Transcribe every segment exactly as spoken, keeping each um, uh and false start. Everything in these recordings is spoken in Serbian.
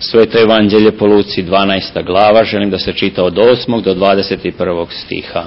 Sveto evanđelje po Luci, dvanaesta glava, želim da se čita od osmog do dvadeset prvog stiha.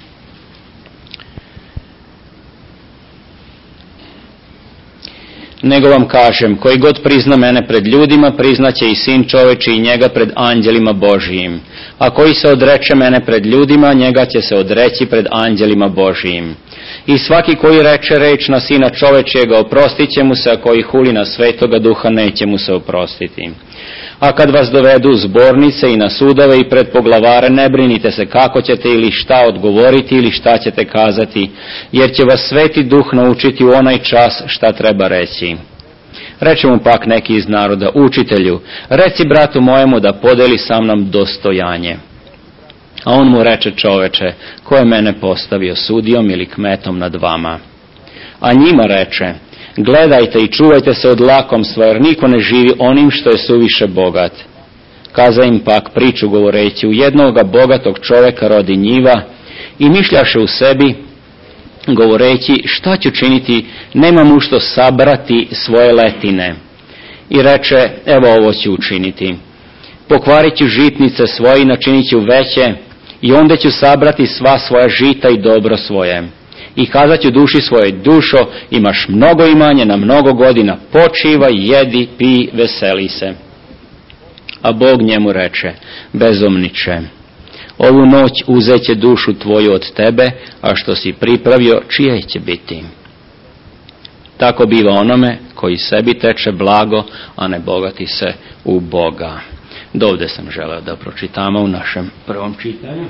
Nego vam kažem, koji god prizna mene pred ljudima, priznaće i Sin čoveči i njega pred anđelima Božijim. A koji se odreče mene pred ljudima, njega će se odreći pred anđelima Božijim. I svaki koji reče reč na Sina čovečijega, oprostit će mu se, a koji huli na Svetoga Duha, neće mu se oprostiti. A kad vas dovedu u zbornice i na sudove i pred poglavare, ne brinite se kako ćete ili šta odgovoriti ili šta ćete kazati, jer će vas Sveti Duh naučiti u onaj čas šta treba reći. Reče mu pak neki iz naroda: Učitelju, reci bratu mojemu da podeli sa mnom dostojanje. A on mu reče: Čoveče, ko je mene postavio sudijom ili kmetom nad vama? A njima reče: Gledajte i čuvajte se od lakomstva, jer niko ne živi onim što je suviše bogat. Kaza im pak priču govoreći: U jednoga bogatog čoveka rodi njiva i mišljaše u sebi, govoreći: Šta ću činiti, nemam u što sabrati svoje letine. I reče: Evo ovo ću učiniti. Pokvarit ću žitnice svoje i načinit ću veće, i onda ću sabrati sva svoja žita i dobro svoje. I kazat ću duši svoje: Dušo, imaš mnogo imanje na mnogo godina, počivaj, jedi, pi, veseli se. A Bog njemu reče: Bezumniče, ovu noć uzeće dušu tvoju od tebe, a što si pripravio, čije će biti? Tako biva onome koji sebi teče blago, a ne bogati se u Boga. Dovde sam želeo da pročitamo u našem prvom čitanju.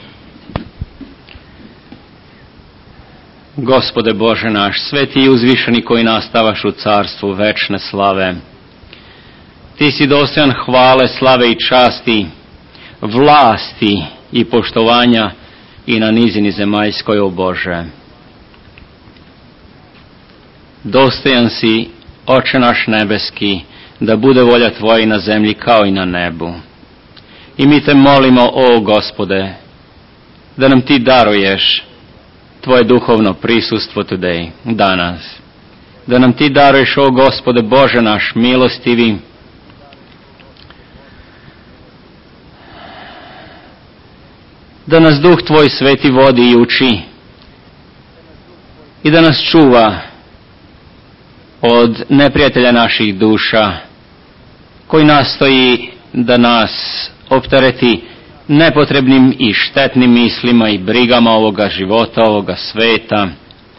Gospode Bože naš, sveti i uzvišeni koji nastavaš u carstvu večne slave, Ti si dostojan hvale, slave i časti, vlasti i poštovanja i na nizini zemaljskoj, o Bože. Dostojan si, Oče naš nebeski, da bude volja Tvoja i na zemlji kao i na nebu. I mi Te molimo, o Gospode, da nam Ti daruješ Tvoje duhovno prisustvo today, danas. Da nam Ti daruješ, o Gospode Bože naš milostivi, da nas Duh Tvoj sveti vodi i uči i da nas čuva od neprijatelja naših duša, koji nastoji da nas optereti nepotrebnim i štetnim mislima i brigama ovoga života, ovoga sveta,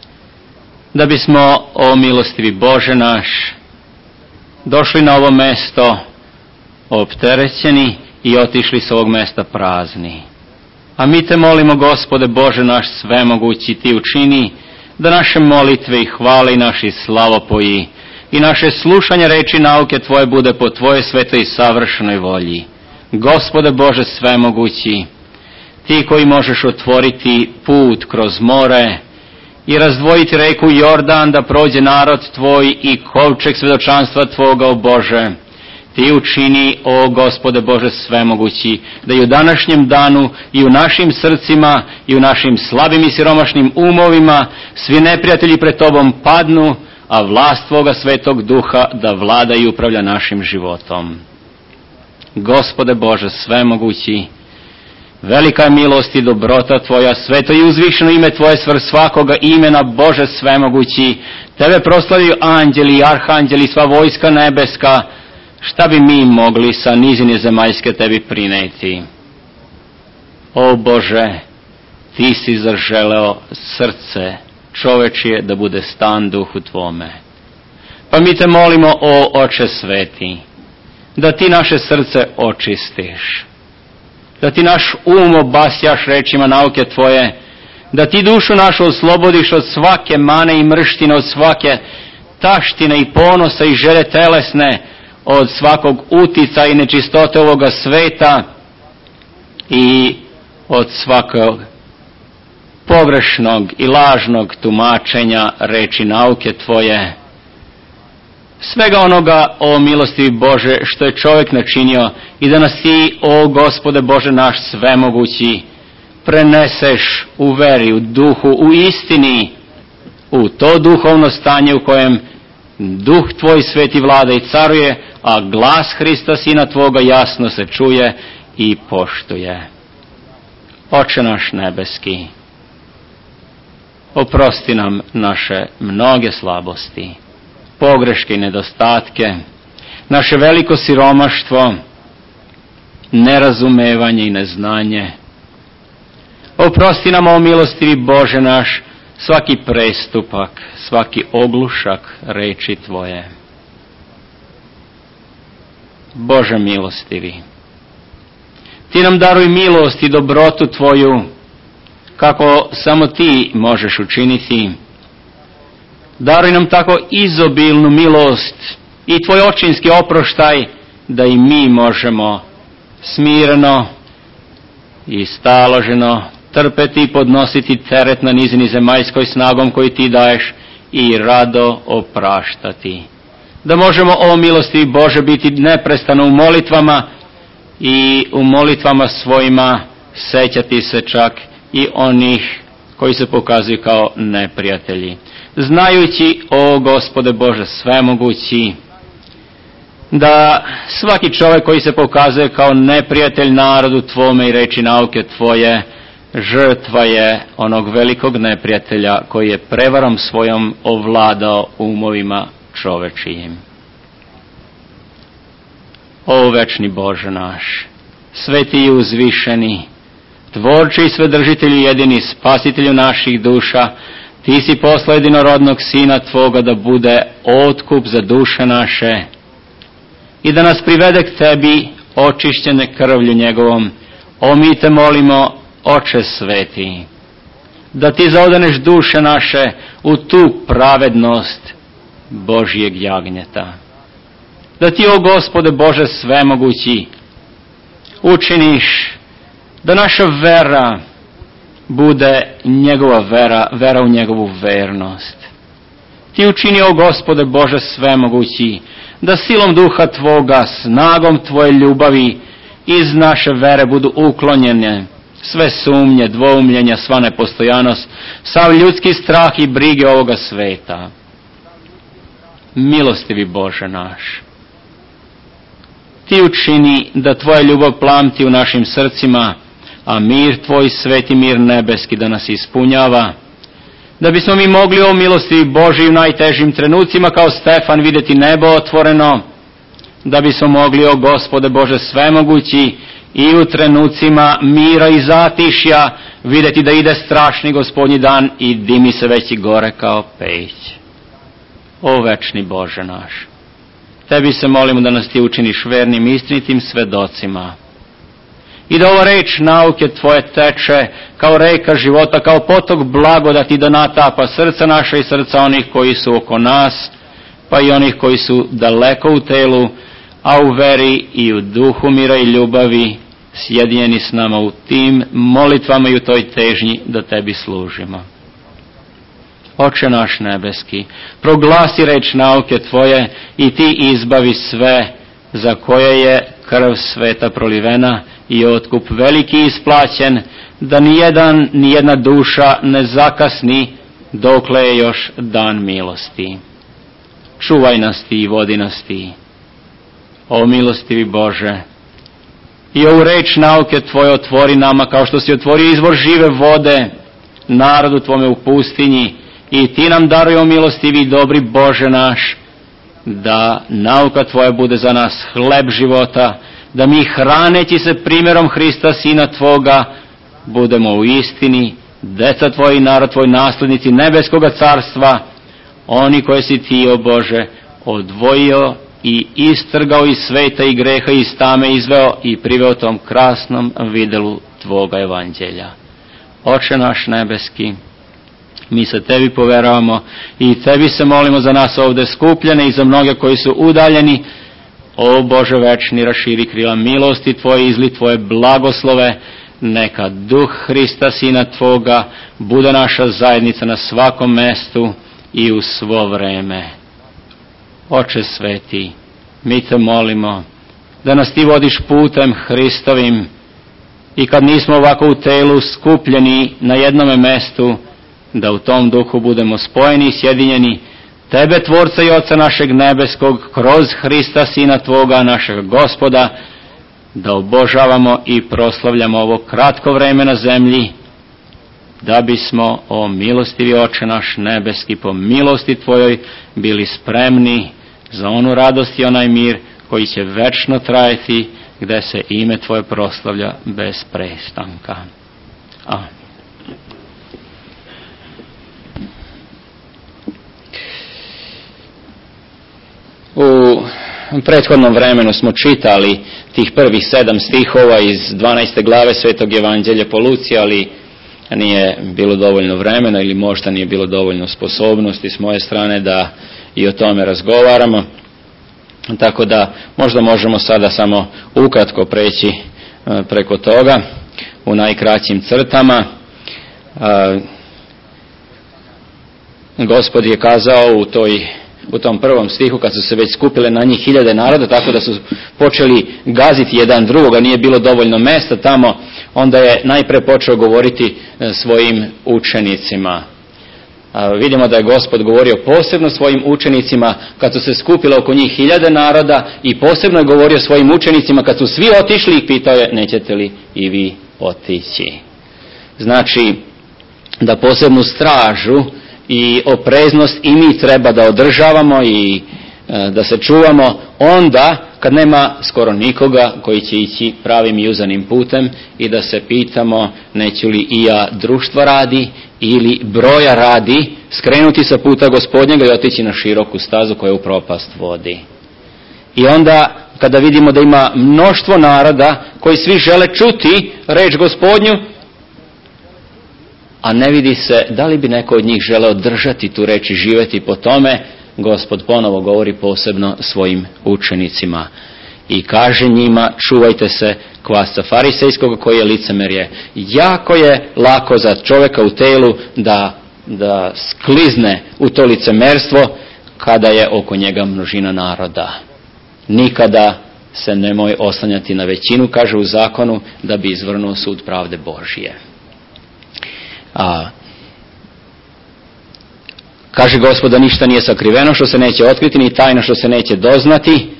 da bismo, o milostivi Bože naš, došli na ovo mesto opterećeni i otišli s ovog mesta prazni. A mi Te molimo, Gospode Bože naš svemogući, Ti učini da naše molitve i hvale i naši slavopoji i naše slušanje reči nauke Tvoje bude po Tvojoj svetoj i savršenoj volji. Gospode Bože svemogući, Ti koji možeš otvoriti put kroz more i razdvojiti reku Jordan da prođe narod Tvoj i kovčeg svjedočanstva Tvoga, o Bože, Ti učini, o Gospode Bože svemogući, da i u današnjem danu i u našim srcima i u našim slabim i siromašnim umovima svi neprijatelji pred Tobom padnu, a vlast Tvoga Svetog Duha da vlada i upravlja našim životom. Gospode Bože svemogući, velika je milost i dobrota Tvoja, sveto i uzvišeno ime Tvoje svrh svakoga imena, Bože svemogući. Tebe proslavljaju anđeli i arhanđeli, sva vojska nebeska. Šta bi mi mogli sa nizine zemaljske Tebi prineti? O Bože, Ti si zaželeo srce čovečije da bude stan Duhu Tvome. Pa mi Te molimo, o Oče sveti, da Ti naše srce očistiš, da Ti naš um obasjaš rečima nauke Tvoje, da Ti dušu našu oslobodiš od svake mane i mrštine, od svake taštine i ponosa i želje telesne, od svakog utica i nečistote ovoga sveta i od svakog pogrešnog i lažnog tumačenja reči nauke Tvoje. Svega onoga, o milostivi Bože, što je čovjek načinio, i da nas Ti, o Gospode Bože naš svemogući, preneseš u veri, u duhu, u istini, u to duhovno stanje u kojem Duh tvoj sveti vlada i caruje, a glas Hrista Sina tvoga jasno se čuje i poštuje. Oče naš nebeski, oprosti nam naše mnoge slabosti, pogreške i nedostatke, naše veliko siromaštvo, nerazumevanje i neznanje. Oprosti nam, o milostivi Bože naš, svaki prestupak, svaki oglušak reči tvoje. Bože milostivi, ti nam daruj milost i dobrotu tvoju, kako samo ti možeš učiniti. Daruj nam tako izobilnu milost i tvoj očinski oproštaj, da i mi možemo smireno i staloženo trpeti i podnositi teret na nizini zemaljskoj snagom koju ti daješ i rado opraštati. Da možemo, o milosti Bože, biti neprestano u molitvama i u molitvama svojima sećati se čak i onih koji se pokazuju kao neprijatelji. Znajući, o Gospode Bože svemogući, da svaki čovjek koji se pokazuje kao neprijatelj narodu tvome i reči nauke tvoje, žrtva je onog velikog neprijatelja koji je prevarom svojom ovladao umovima čovečijim. O večni Bože naš, sveti i uzvišeni, tvorče i svedržitelju jedini, spasitelju naših duša, ti si poslao jedinorodnog Sina tvoga da bude otkup za duše naše i da nas privede k tebi očišćene krvlju njegovom. O, mi te molimo, Oče sveti, da ti zaodaneš duše naše u tu pravednost Božijeg jagnjeta. Da ti, o Gospode Bože svemogući, učiniš da naša vera bude njegova vera, vera u njegovu vernost. Ti učini, o Gospode Bože svemogući, da silom duha tvoga, snagom tvoje ljubavi iz naše vere budu uklonjene sve sumnje, dvoumljenja, sva nepostojanost, sav ljudski strah i brige ovoga sveta. Milostivi Bože naš, ti učini da tvoja ljubav plamti u našim srcima, a mir tvoj, sveti mir nebeski, da nas ispunjava, da bismo mi mogli, o milostivi Božji, u najtežim trenucima kao Stefan vidjeti nebo otvoreno, da bismo mogli, o Gospode Bože svemogući, i u trenucima mira i zatišja vidjeti da ide strašni gospodnji dan i dimi se već i gore kao peć. O večni Bože naš, tebi se molimo da nas ti učiniš vernim, istinitim svedocima i da ova reč nauke tvoje teče kao reka života, kao potok blagodati, da natapa srca naša i srca onih koji su oko nas, pa i onih koji su daleko u telu, a u veri i u duhu mira i ljubavi sjedinjeni s nama u tim molitvama i u toj težnji da tebi služimo. Oče naš nebeski, proglasi reč nauke tvoje i ti izbavi sve za koje je krv sveta prolivena i otkup veliki isplaćen, da nijedan, nijedna duša ne zakasni dokle je još dan milosti. Čuvaj nas ti i vodi nas ti, o milostivi Bože, i ovu reč nauke tvoje otvori nama kao što si otvorio izvor žive vode narodu tvome u pustinji, i ti nam daruj, o milostivi i dobri Bože naš, da nauka tvoja bude za nas hleb života, da mi hraneći se primjerom Hrista Sina tvoga budemo u istini deca tvoji i narod tvoj, naslednici nebeskoga carstva, oni koje si ti, o Bože, odvojio i istrgao iz sveta i greha i iz tame izveo i priveo tom krasnom videlu tvoga evanđelja. Oče naš nebeski, mi se tebi poveravamo i tebi se molimo za nas ovdje skupljene i za mnoge koji su udaljeni. O Bože večni, raširi krila milosti tvoje, izli tvoje blagoslove, neka duh Hrista Sina tvoga bude naša zajednica na svakom mestu i u svo vreme. Oče sveti, mi te molimo da nas ti vodiš putem Hristovim i kad nismo ovako u telu skupljeni na jednome mestu, da u tom duhu budemo spojeni i sjedinjeni, Tebe, Tvorca i Oca našeg nebeskog, kroz Hrista, Sina Tvoga, našeg Gospoda, da obožavamo i proslavljamo ovo kratko vreme na zemlji, da bismo, o milostivi Oče naš nebeski, po milosti Tvojoj bili spremni za onu radost i onaj mir koji će večno trajati, gde se ime Tvoje proslavlja bez prestanka. Amen. U prethodnom vremenu smo čitali tih prvih sedam stihova iz dvanaeste glave Svetog Evanđelja po Luci, ali nije bilo dovoljno vremena ili možda nije bilo dovoljno sposobnosti s moje strane da i o tome razgovaramo. Tako da možda možemo sada samo ukratko preći preko toga u najkraćim crtama. Gospod je kazao u toj u tom prvom stihu, kad su se već skupile na njih hiljade naroda, tako da su počeli gaziti jedan drugoga, nije bilo dovoljno mesta tamo, onda je najpre počeo govoriti svojim učenicima. A, vidimo da je Gospod govorio posebno svojim učenicima kad su se skupile oko njih hiljade naroda i posebno je govorio svojim učenicima kad su svi otišli i pitao je, nećete li i vi otići? Znači, da posebnu stražu i opreznost i mi treba da održavamo i e, da se čuvamo onda kad nema skoro nikoga koji će ići pravim i uzanim putem i da se pitamo neću li i ja društva radi ili broja radi skrenuti sa puta Gospodnjega i otići na široku stazu koja u propast vodi. I onda kada vidimo da ima mnoštvo naroda koji svi žele čuti reč Gospodnju, a ne vidi se da li bi neko od njih želeo držati tu reč i živjeti po tome, Gospod ponovo govori posebno svojim učenicima i kaže njima, čuvajte se kvasca farisejskog koji je licemerje. Jako je lako za čovjeka u telu da, da sklizne u to licemerstvo kada je oko njega množina naroda. Nikada se nemoj oslanjati na većinu, kaže u zakonu, da bi izvrnuo sud pravde Božije. A, kaže Gospod da ništa nije sakriveno što se neće otkriti, ni tajno što se neće doznati.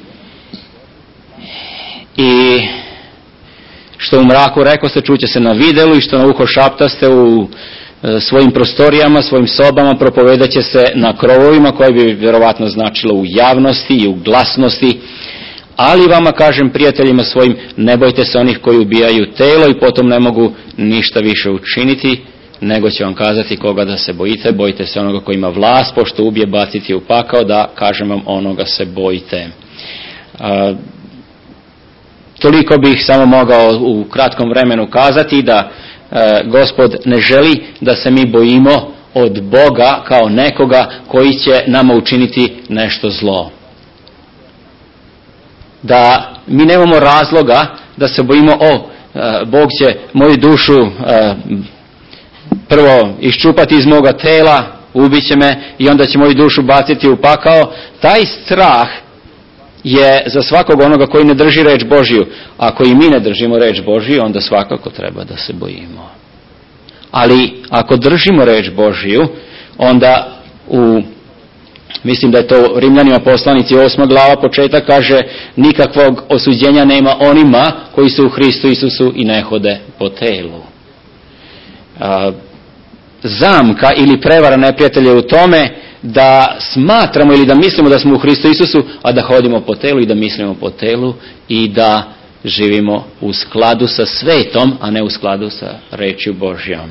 I što u mraku rekao se, čuće se na videlu, i što na uho šaptaste u e, svojim prostorijama, svojim sobama, propovedat će se na krovovima, koje bi vjerovatno značilo u javnosti i u glasnosti. Ali vama kažem, prijateljima svojim, ne bojte se onih koji ubijaju telo i potom ne mogu ništa više učiniti, nego će vam kazati koga da se bojite. Bojite se onoga koji ima vlast, pošto ubije, baciti u pakao, da kažem vam, onoga se bojite. A, toliko bih samo mogao u kratkom vremenu kazati da e, Gospod ne želi da se mi bojimo od Boga kao nekoga koji će nama učiniti nešto zlo. Da mi nemamo razloga da se bojimo, o, e, Bog će moju dušu e, prvo iščupati iz moga tela, ubit će me i onda će moju dušu baciti u pakao. Taj strah je za svakog onoga koji ne drži reč Božiju. Ako i mi ne držimo reč Božiju, onda svakako treba da se bojimo. Ali ako držimo reč Božiju, onda u, mislim da je to Rimljanima poslanici osma glava početak, kaže, nikakvog osuđenja nema onima koji su u Hristu Isusu i ne hode po telu. A, zamka ili prevara neprijatelja je u tome da smatramo ili da mislimo da smo u Hristu Isusu, a da hodimo po telu i da mislimo po telu i da živimo u skladu sa svetom, a ne u skladu sa rečju Božjom.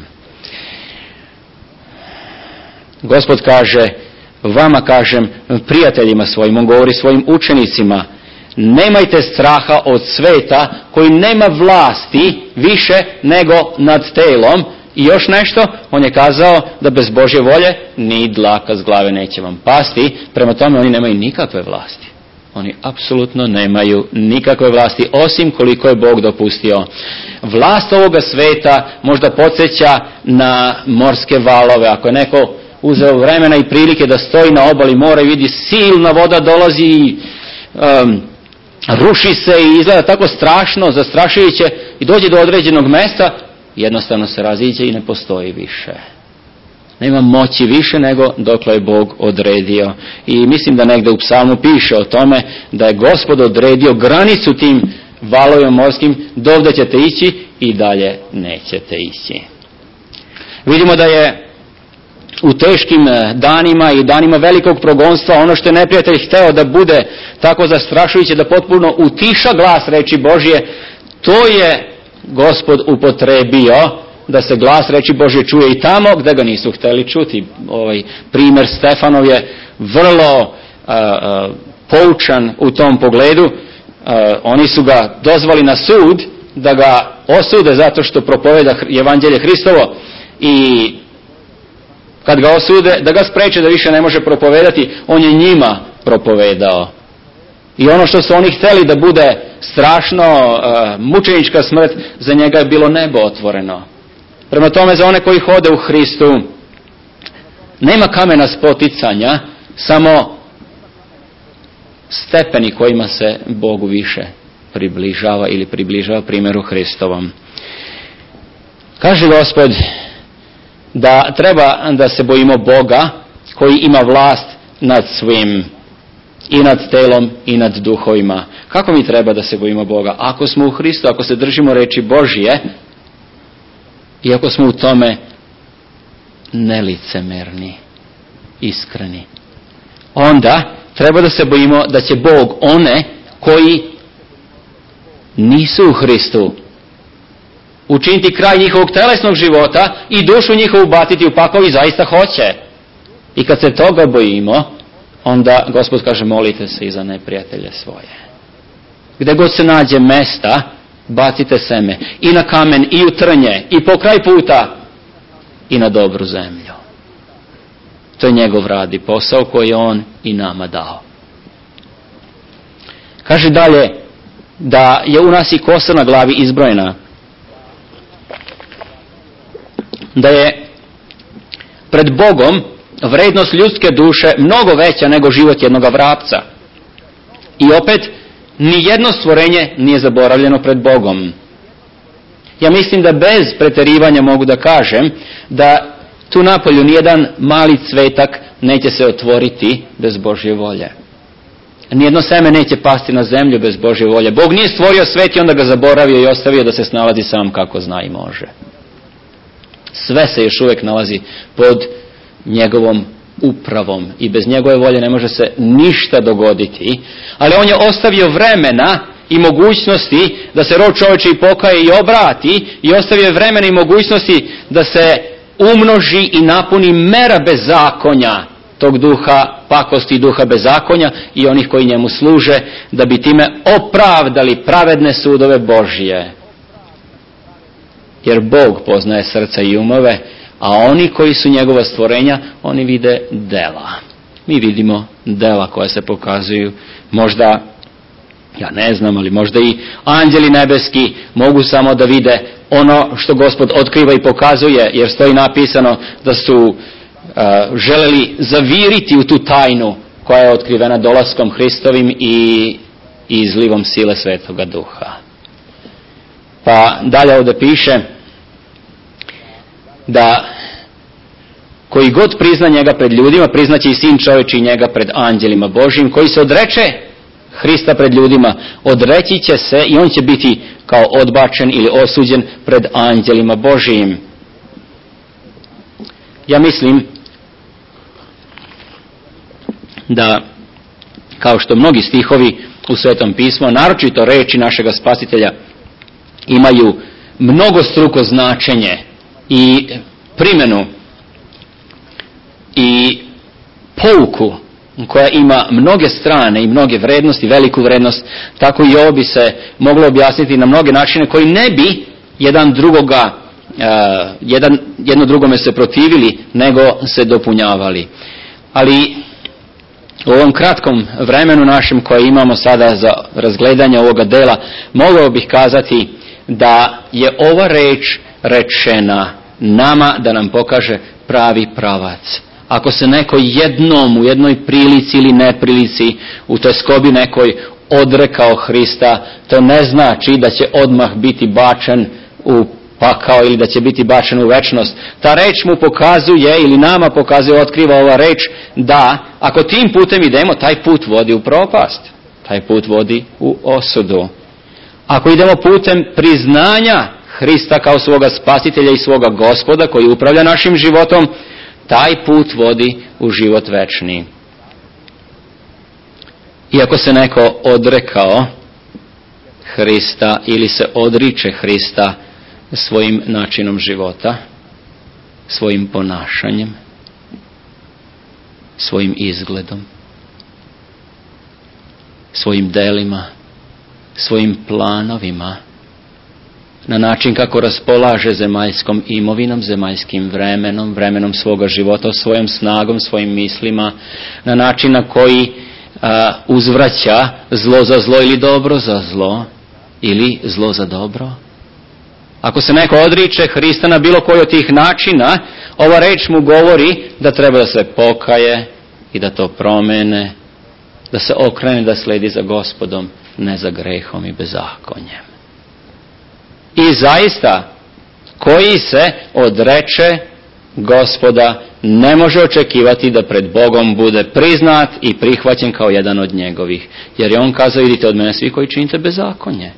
Gospod kaže, vama kažem, prijateljima svojim, on govori svojim učenicima, nemajte straha od sveta koji nema vlasti više nego nad telom. I još nešto, on je kazao da bez Božje volje ni dlaka s glave neće vam pasti, prema tome oni nemaju nikakve vlasti. Oni apsolutno nemaju nikakve vlasti, osim koliko je Bog dopustio. Vlast ovoga sveta možda podsjeća na morske valove. Ako je neko uzeo vremena i prilike da stoji na obali mora i vidi silna voda dolazi i um, ruši se i izgleda tako strašno, zastrašujuće, i dođe do određenog mesta, jednostavno se raziđe i ne postoji više. Nema moći više nego dokle je Bog odredio. I mislim da negdje u psalmu piše o tome da je Gospod odredio granicu tim valovima morskim, dovde ćete ići i dalje nećete ići. Vidimo da je u teškim danima i danima velikog progonstva ono što je neprijatelj hteo da bude tako zastrašujuće da potpuno utiša glas reči Božje, to je Gospod upotrebio da se glas reči Božje čuje i tamo gde ga nisu hteli čuti. Ovaj primjer Stefanov je vrlo uh, uh, poučan u tom pogledu. Uh, oni su ga dozvali na sud da ga osude zato što propoveda evanđelje Hristovo i kad ga osude da ga spreče da više ne može propovedati, on je njima propovedao. I ono što su oni hteli da bude strašno uh, mučenička smrt, za njega je bilo nebo otvoreno. Prema tome, za one koji hode u Hristu nema kamena spoticanja, samo stepeni kojima se Bogu više približava ili približava primjeru Hristovom. Kaže Gospod da treba da se bojimo Boga koji ima vlast nad svim, i nad telom i nad duhovima. Kako mi treba da se bojimo Boga? Ako smo u Hristu, ako se držimo reči Božje, i ako smo u tome nelicemerni, iskreni, onda treba da se bojimo da će Bog one koji nisu u Hristu učiniti kraj njihovog telesnog života i dušu njihovu baciti u pakao, i zaista hoće. I kad se toga bojimo, onda Gospod kaže molite se i za neprijatelje svoje. Gde god se nađe mesta, bacite seme i na kamen i u trnje i po kraj puta i na dobru zemlju. To je njegov rad i posao koji je on i nama dao. Kaže dalje da je u nas i kosa na glavi izbrojena. Da je pred Bogom vrednost ljudske duše mnogo veća nego život jednog vrapca. I opet, ni jedno stvorenje nije zaboravljeno pred Bogom. Ja mislim da bez preterivanja mogu da kažem da tu napolju nijedan mali cvetak neće se otvoriti bez Božje volje. Nijedno seme neće pasti na zemlju bez Božje volje. Bog nije stvorio svet i onda ga zaboravio i ostavio da se snalazi sam kako zna i može. Sve se još uvijek nalazi pod njegovom upravom i bez njegove volje ne može se ništa dogoditi, ali on je ostavio vremena i mogućnosti da se rod čovječi pokaje i obrati, i ostavio vremena i mogućnosti da se umnoži i napuni mera bezakonja, tog duha pakosti i duha bezakonja i onih koji njemu služe, da bi time opravdali pravedne sudove Božje. Jer Bog poznaje srca i umove, a oni koji su njegova stvorenja, oni vide dela. Mi vidimo dela koja se pokazuju. Možda, ja ne znam, ali možda i anđeli nebeski mogu samo da vide ono što Gospod otkriva i pokazuje, jer stoji napisano da su uh, želeli zaviriti u tu tajnu koja je otkrivena dolaskom Hristovim i, i izlivom sile Svetoga Duha. Pa dalje ovdje piše da koji god prizna njega pred ljudima, priznaće i sin čovječi njega pred anđelima Božjim. Koji se odreče Hrista pred ljudima, odreći će se i on će biti kao odbačen ili osuđen pred anđelima Božjim. Ja mislim da, kao što mnogi stihovi u Svetom pismu, naročito reči našega Spasitelja, imaju mnogostruko značenje i primjenu i pouku koja ima mnoge strane i mnoge vrednosti, veliku vrednost, tako i ovo bi se moglo objasniti na mnoge načine koji ne bi jedan drugoga, uh, jedan, jedno drugome se protivili, nego se dopunjavali. Ali u ovom kratkom vremenu našem koje imamo sada za razgledanje ovoga dela, mogao bih kazati da je ova reč rečena nama da nam pokaže pravi pravac. Ako se neko jednom u jednoj prilici ili neprilici u teskobi nekoj odrekao Hrista, to ne znači da će odmah biti bačen u pakao ili da će biti bačen u večnost. Ta reč mu pokazuje ili nama pokazuje, otkriva ova reč da ako tim putem idemo, taj put vodi u propast. Taj put vodi u osudu. Ako idemo putem priznanja Hrista kao svoga spasitelja i svoga Gospoda koji upravlja našim životom, taj put vodi u život večni. Iako se neko odrekao Hrista ili se odriče Hrista svojim načinom života, svojim ponašanjem, svojim izgledom, svojim delima, svojim planovima, na način kako raspolaže zemaljskom imovinom, zemaljskim vremenom, vremenom svoga života, svojom snagom, svojim mislima, na način na koji a, uzvraća zlo za zlo ili dobro za zlo, ili zlo za dobro. Ako se neko odriče Hrista na bilo koji od tih načina, ova reč mu govori da treba da se pokaje i da to promene, da se okrene, da sledi za Gospodom, ne za grehom i bezakonjem. I zaista, koji se odreče Gospoda, ne može očekivati da pred Bogom bude priznat i prihvaćen kao jedan od njegovih. Jer je on kazao, idite od mene svi koji činite bezakonje.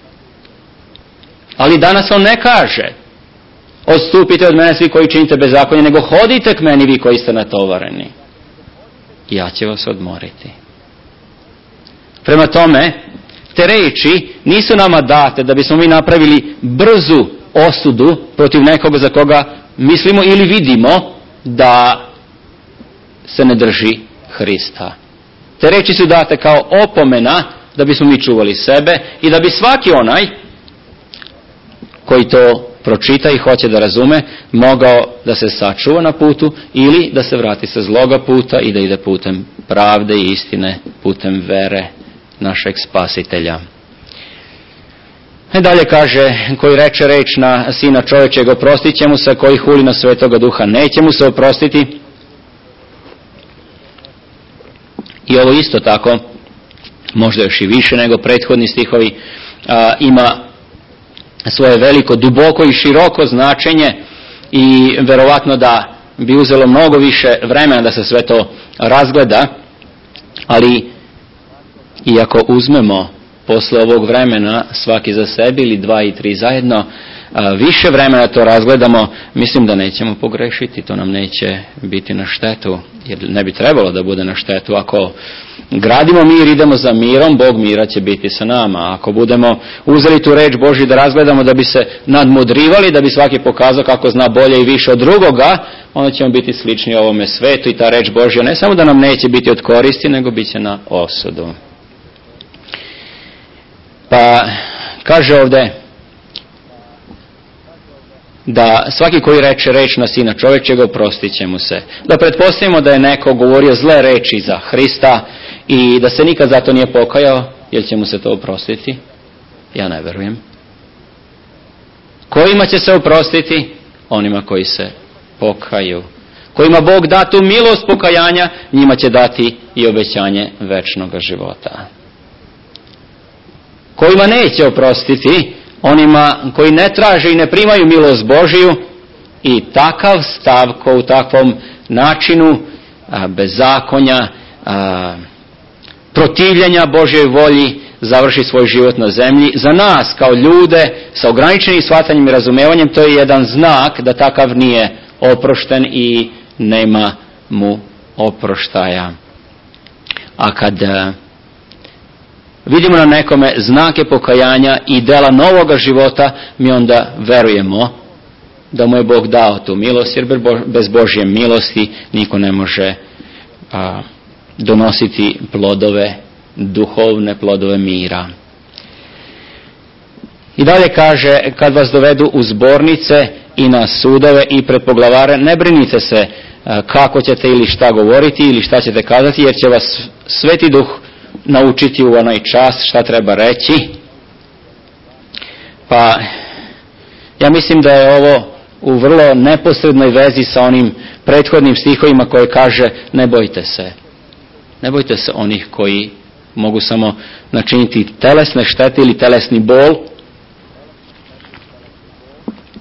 Ali danas on ne kaže, odstupite od mene svi koji činite bezakonje, nego hodite k meni vi koji ste natovareni. Ja ću vas odmoriti. Prema tome, te reči nisu nama date da bismo mi napravili brzu osudu protiv nekoga za koga mislimo ili vidimo da se ne drži Hrista. Te reči su date kao opomena da bismo mi čuvali sebe i da bi svaki onaj koji to pročita i hoće da razume, mogao da se sačuva na putu ili da se vrati sa zloga puta i da ide putem pravde i istine, putem vere našeg Spasitelja. I dalje kaže, koji reče reč na Sina čovječeg, oprostit će mu se, koji huli na Svetoga Duha, neće mu se oprostiti. I ovo isto tako, možda još i više nego prethodni stihovi, a, ima svoje veliko, duboko i široko značenje i verovatno da bi uzelo mnogo više vremena da se sve to razgleda, ali iako uzmemo posle ovog vremena svaki za sebi ili dva i tri zajedno, više vremena to razgledamo, mislim da nećemo pogrešiti, to nam neće biti na štetu, jer ne bi trebalo da bude na štetu. Ako gradimo mir, idemo za mirom, Bog mira će biti sa nama. Ako budemo uzeli tu reč Božju da razgledamo da bi se nadmudrivali, da bi svaki pokazao kako zna bolje i više od drugoga, onda ćemo biti slični ovome svetu i ta reč Božja ne samo da nam neće biti od koristi, nego bit će na osudu. Pa kaže ovdje da svaki koji reče reč na Sina čovječega, oprostit će mu se. Da pretpostavimo da je neko govorio zle reči za Hrista i da se nikad zato nije pokajao, jel će mu se to oprostiti? Ja ne verujem. Kojima će se oprostiti? Onima koji se pokaju. Kojima Bog da tu milost pokajanja, njima će dati i obećanje večnog života. Kojima neće oprostiti, onima koji ne traže i ne primaju milost Božiju, i takav stav ko u takvom načinu a, bezakonja, a, protivljenja Božjoj volji završi svoj život na zemlji. Za nas kao ljude sa ograničenim shvatanjem i razumevanjem to je jedan znak da takav nije oprošten i nema mu oproštaja. A kad a, vidimo na nekome znake pokajanja i dela novoga života, mi onda verujemo da mu je Bog dao tu milost, jer bez Božje milosti niko ne može a, donositi plodove, duhovne plodove mira. I dalje kaže, kad vas dovedu u zbornice i na sudove i pred poglavare, ne brinite se a, kako ćete ili šta govoriti ili šta ćete kazati, jer će vas Sveti Duh naučiti u onaj čas šta treba reći. Pa ja mislim da je ovo u vrlo neposrednoj vezi sa onim prethodnim stihovima koje kaže ne bojte se. Ne bojte se onih koji mogu samo načiniti telesne štete ili telesni bol.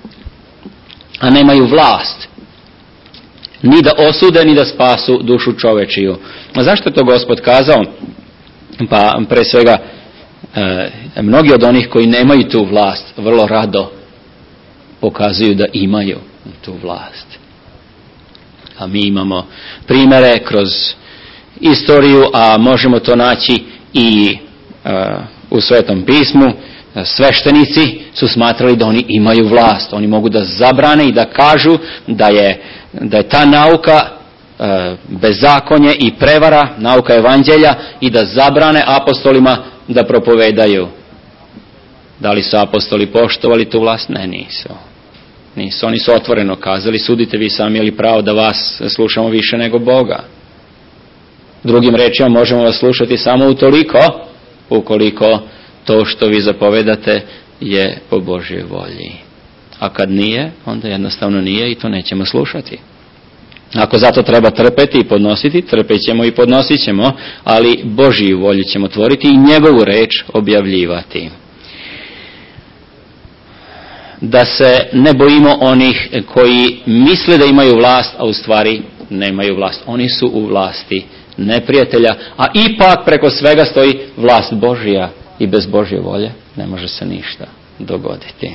a nemaju vlast ni da osude, ni da spasu dušu čovečiju. A zašto je to Gospod kazao? Pa pre svega, e, mnogi od onih koji nemaju tu vlast vrlo rado pokazuju da imaju tu vlast. A mi imamo primere kroz istoriju, a možemo to naći i e, u Svetom pismu. Sveštenici su smatrali da oni imaju vlast. Oni mogu da zabrane i da kažu da je, da je ta nauka e, bezakonje i prevara, nauka evanđelja, i da zabrane apostolima da propovedaju. Da li su apostoli poštovali tu vlast? Ne, nisu. Nisu. Oni su otvoreno kazali, sudite vi sami, ili pravo da vas slušamo više nego Boga. Drugim rečima, možemo vas slušati samo utoliko, ukoliko to što vi zapovedate je po Božjoj volji. A kad nije, onda jednostavno nije i to nećemo slušati. Ako zato treba trpeti i podnositi, trpet ćemo i podnosit ćemo, ali Božju volju ćemo tvoriti i njegovu reč objavljivati. Da se ne bojimo onih koji misle da imaju vlast, a u stvari nemaju vlast. Oni su u vlasti neprijatelja, a ipak preko svega stoji vlast Božja i bez Božje volje ne može se ništa dogoditi.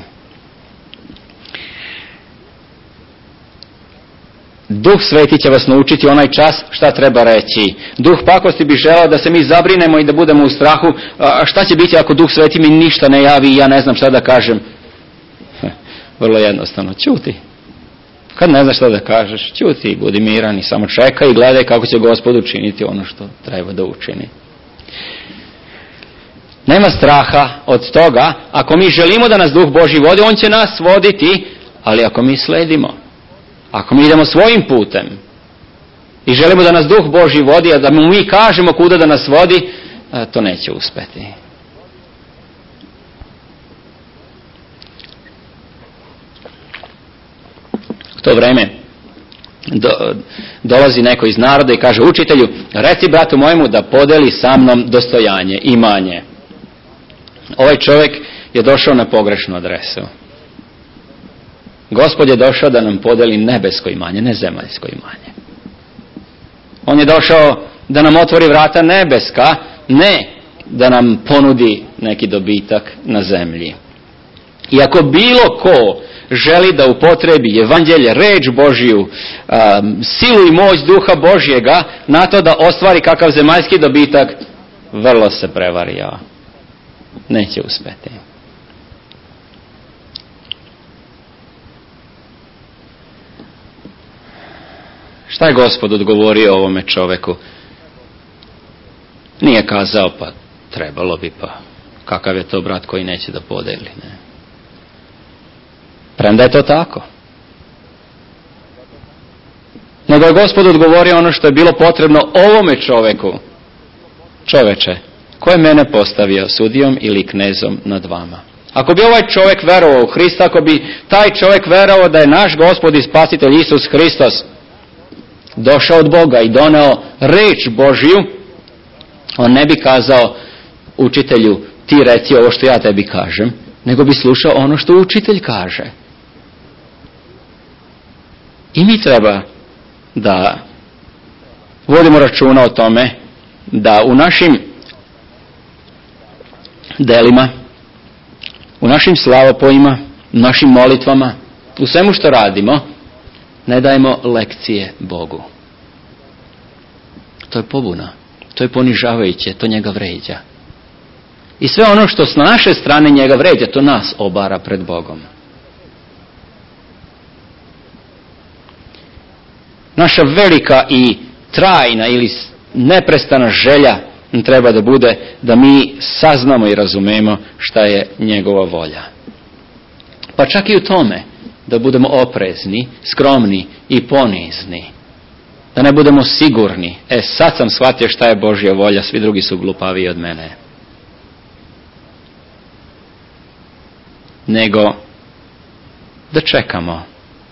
Duh Sveti će vas naučiti onaj čas šta treba reći. Duh pakosti bi želao da se mi zabrinemo i da budemo u strahu. A šta će biti ako Duh Sveti mi ništa ne javi i ja ne znam šta da kažem? Vrlo jednostavno, ćuti. Kad ne znaš šta da kažeš, ćuti i budi miran i samo čekaj i gledaj kako će Gospod učiniti ono što treba da učini. Nema straha od toga. Ako mi želimo da nas Duh Božji vodi, on će nas voditi, ali ako mi sledimo, ako mi idemo svojim putem i želimo da nas Duh Božji vodi, a da mu mi kažemo kuda da nas vodi, to neće uspeti. U to vreme do, dolazi neko iz naroda i kaže učitelju, reci bratu mojemu da podeli sa mnom dostojanje, imanje. Ovaj čovjek je došao na pogrešnu adresu. Gospod je došao da nam podeli nebesko imanje, ne zemaljsko imanje. On je došao da nam otvori vrata nebeska, ne da nam ponudi neki dobitak na zemlji. I ako bilo ko želi da upotrebi evanđelje, reč Božju, um, silu i moć Duha Božjega na to da ostvari kakav zemaljski dobitak, vrlo se prevario. Neće uspeti. Šta je Gospod odgovorio ovome čoveku? Nije kazao, pa trebalo bi, pa kakav je to brat koji neće da podeli, ne? Premda je to tako. Nego je Gospod odgovorio ono što je bilo potrebno ovome čoveku. Čoveče, ko je mene postavio sudijom ili knezom nad vama? Ako bi ovaj čovjek verovao u Hrista, ako bi taj čovjek verovao da je naš Gospod i Spasitelj Isus Hristos došao od Boga i doneo reč Božju, on ne bi kazao učitelju, ti reci ovo što ja tebi kažem, nego bi slušao ono što učitelj kaže. I mi treba da vodimo računa o tome da u našim delima, u našim slavopojima, u našim molitvama, u svemu što radimo, ne dajemo lekcije Bogu. To je pobuna, to je ponižavajuće, to njega vređa. I sve ono što s naše strane njega vređa, to nas obara pred Bogom. Naša velika i trajna ili neprestana želja treba da bude da mi saznamo i razumemo šta je njegova volja. Pa čak i u tome da budemo oprezni, skromni i ponizni. Da ne budemo sigurni. E, sad sam shvatio šta je Božja volja, svi drugi su glupaviji od mene. Nego da čekamo.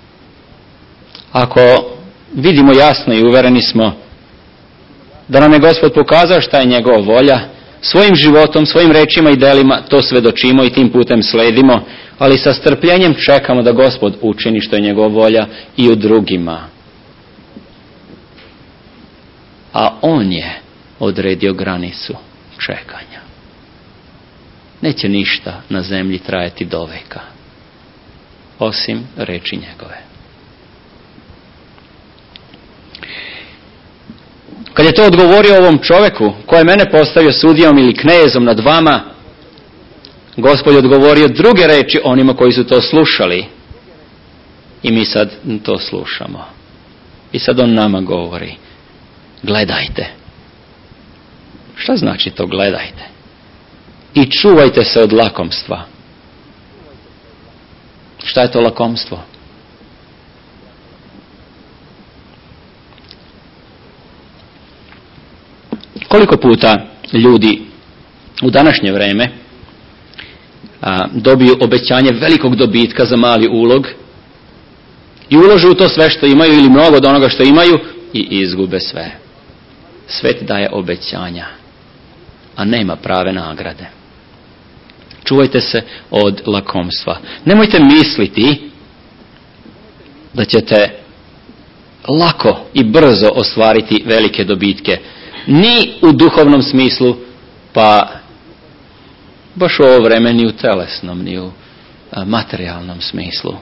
Ako vidimo jasno i uvereni smo da nam je Gospod pokazao šta je njegova volja, svojim životom, svojim rečima i delima to svedočimo i tim putem sledimo, ali sa strpljenjem čekamo da Gospod učini što je njegova volja i u drugima. A on je odredio granicu čekanja. Neće ništa na zemlji trajati do veka, osim reči njegove. Kad je to odgovorio ovom čovjeku, koji je mene postavio sudijom ili knezom nad vama, Gospod je odgovorio druge reči onima koji su to slušali. I mi sad to slušamo. I sad on nama govori, gledajte. Šta znači to gledajte? I čuvajte se od lakomstva. Šta je to lakomstvo? Koliko puta ljudi u današnje vrijeme a, dobiju obećanje velikog dobitka za mali ulog i uložu u to sve što imaju ili mnogo od onoga što imaju i izgube sve. Svet daje obećanja, a nema prave nagrade. Čuvajte se od lakomstva. Nemojte misliti da ćete lako i brzo ostvariti velike dobitke. Ni u duhovnom smislu, pa baš u ovo vreme ni u telesnom, ni u materijalnom smislu.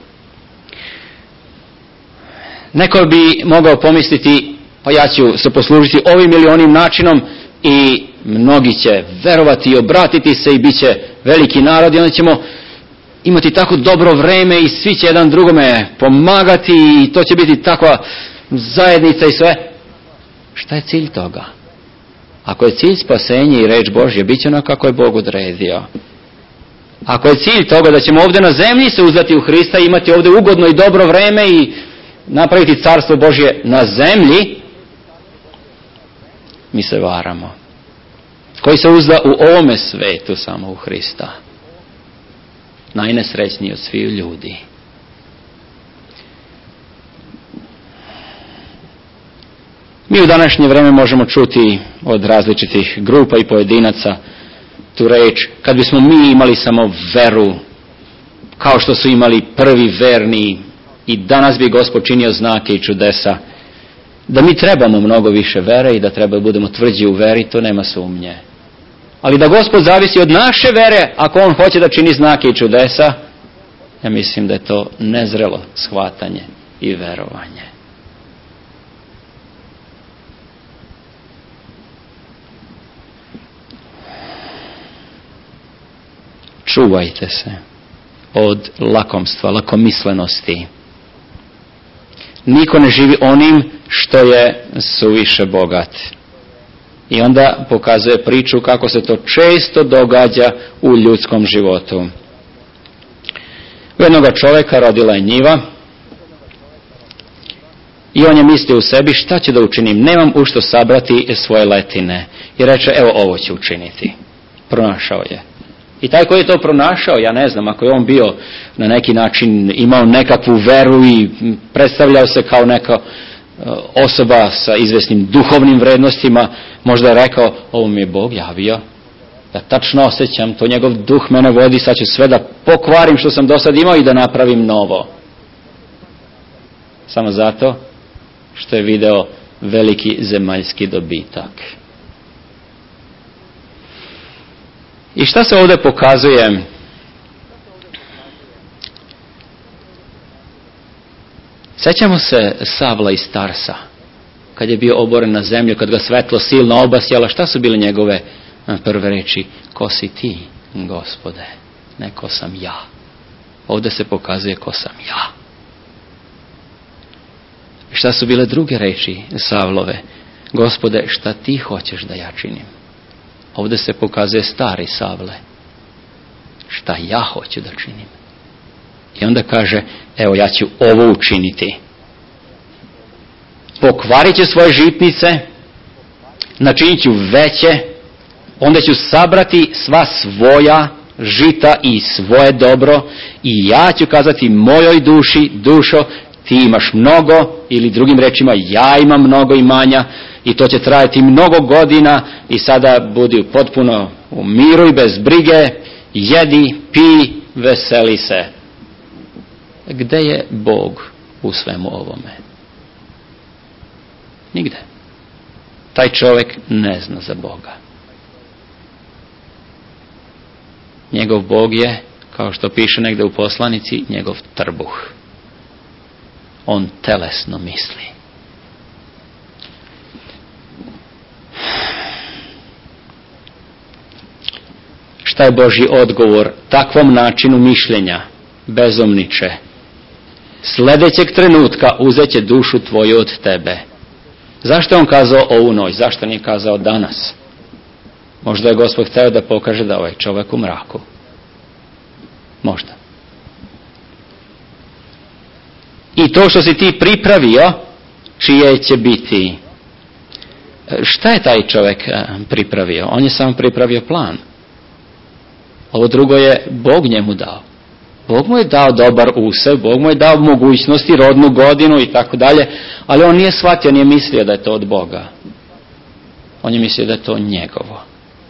Neko bi mogao pomisliti, pa ja ću se poslužiti ovim ili onim načinom i mnogi će verovati i obratiti se i bit će veliki narod i onda ćemo imati tako dobro vreme i svi će jedan drugome pomagati i to će biti takva zajednica i sve. Šta je cilj toga? Ako je cilj spasenje i reč Božje, bit će ono kako je Bog odredio. Ako je cilj toga da ćemo ovdje na zemlji se uzdati u Hrista i imati ovdje ugodno i dobro vreme i napraviti carstvo Božje na zemlji, mi se varamo. Koji se uzda u ovome svetu samo u Hrista, najnesrećniji od svih ljudi. Mi u današnje vrijeme možemo čuti od različitih grupa i pojedinaca tu reč, kad bismo mi imali samo veru, kao što su imali prvi verni, i danas bi Gospod činio znake i čudesa, da mi trebamo mnogo više vere i da treba da budemo tvrđi u veri, to nema sumnje. Ali da Gospod zavisi od naše vere, ako On hoće da čini znake i čudesa, ja mislim da je to nezrelo shvatanje i verovanje. Čuvajte se od lakomstva, lakomislenosti. Niko ne živi onim što je suviše bogat. I onda pokazuje priču kako se to često događa u ljudskom životu. U jednoga čovjeka rodila je njiva i on je mislio u sebi, šta ću da učinim, nemam u što sabrati svoje letine. I reče, evo ovo ću učiniti. Pronašao je. I taj koji je to pronašao, ja ne znam, ako je on bio na neki način, imao nekakvu veru i predstavljao se kao neka osoba sa izvesnim duhovnim vrednostima, možda je rekao, ovo mi je Bog javio, ja tačno osjećam, to njegov duh mene vodi, sad ću sve da pokvarim što sam do sad imao i da napravim novo. Samo zato što je video veliki zemaljski dobitak. I šta se ovdje pokazuje? Sjećamo se Savla iz Tarsa, kad je bio oboren na zemlju, kad ga svetlo silno obasjalo, šta su bile njegove prve reči? Ko si ti, Gospode? Ne, ko sam ja. Ovdje se pokazuje ko sam ja. I šta su bile druge reči Savlove? Gospode, šta ti hoćeš da ja činim? Ovdje se pokazuje stari Savle. Šta ja hoću da činim? I onda kaže, evo ja ću ovo učiniti. Pokvarit ću svoje žitnice, načinit ću veće, onda ću sabrati sva svoja žita i svoje dobro i ja ću kazati mojoj duši, dušo, ti imaš mnogo, ili drugim rečima ja imam mnogo imanja i to će trajati mnogo godina i sada budi potpuno u miru i bez brige, jedi, pi, veseli se. Gde je Bog u svemu ovome? Nigde. Taj čovjek ne zna za Boga. Njegov Bog je, kao što piše negdje u poslanici, njegov trbuh. On telesno misli. Šta je Božji odgovor takvom načinu mišljenja? Bezumniče, sljedećeg trenutka uzet će dušu tvoju od tebe. Zašto je on kazao ovu noć? Zašto nije kazao danas? Možda je Gospod htio da pokaže da ovaj čovjek u mraku. Možda. I to što si ti pripravio, čije će biti? Šta je taj čovjek pripravio? On je samo pripravio plan. Ovo drugo je Bog njemu dao. Bog mu je dao dobar usev, Bog mu je dao mogućnosti, rodnu godinu i tako dalje, ali on nije shvatio, nije mislio da je to od Boga. On je mislio da je to njegovo.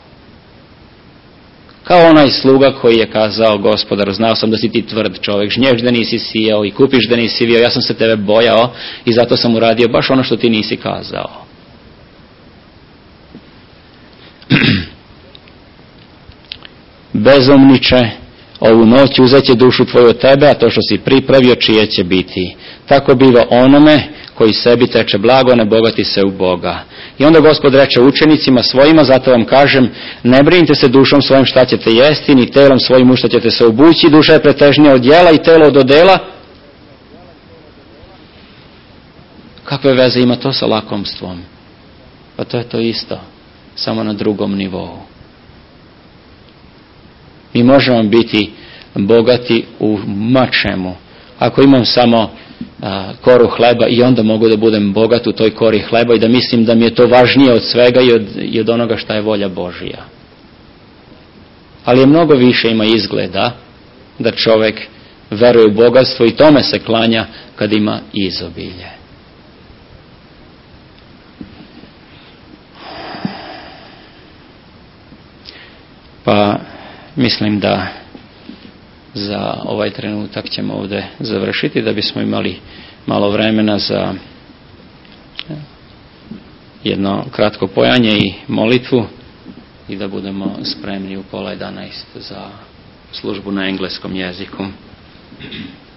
Kao onaj sluga koji je kazao Gospodaru, znao sam da si ti tvrd čovjek, žnješ da nisi sijao i kupiš da nisi vio, ja sam se tebe bojao i zato sam uradio baš ono što ti nisi kazao. Bezumniče, ovu noć uzet će dušu tvoju od tebe, a to što si pripravio, čije će biti. Tako biva onome koji sebi teče blago, ne bogati se u Boga. I onda Gospod reče učenicima svojima, zato vam kažem, ne brinite se dušom svojim šta ćete jesti, ni telom svojim u šta ćete se obući, duša je pretežnija od djela i telo od odela. Kakve veze ima to sa lakomstvom? Pa to je to isto, samo na drugom nivou. Mi možemo biti bogati u mačemu. Ako imam samo a, koru hleba i onda mogu da budem bogat u toj kori hleba i da mislim da mi je to važnije od svega i od, i od onoga šta je volja Božija. Ali je mnogo više ima izgleda da čovjek veruje u bogatstvo i tome se klanja kad ima izobilje. Pa mislim da za ovaj trenutak ćemo ovdje završiti, da bismo imali malo vremena za jedno kratko pojanje i molitvu i da budemo spremni u pola jedanaest za službu na engleskom jeziku.